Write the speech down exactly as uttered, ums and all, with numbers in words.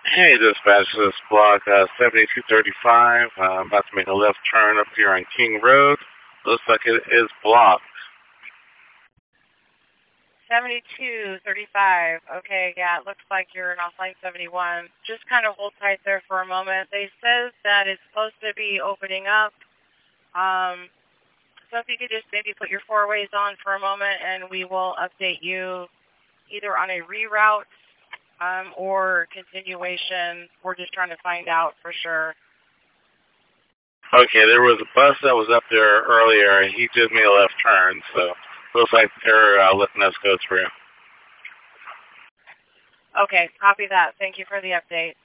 Hey, dispatch, this is block uh, seventy-two thirty-five. Uh, I'm about to make a left turn up here on King Road. Looks like it is blocked. seventy-two thirty-five. Okay, yeah, it looks like you're off line seventy-one. Just kind of hold tight there for a moment. They says that it's supposed to be opening up. Um, so if you could just maybe put your four ways on for a moment, and we will update you either on a reroute um, or continuation. We're just trying to find out for sure. Okay, there was a bus that was up there earlier, and he did me a left turn, so looks like they're uh, letting us go through. Okay, copy that. Thank you for the update.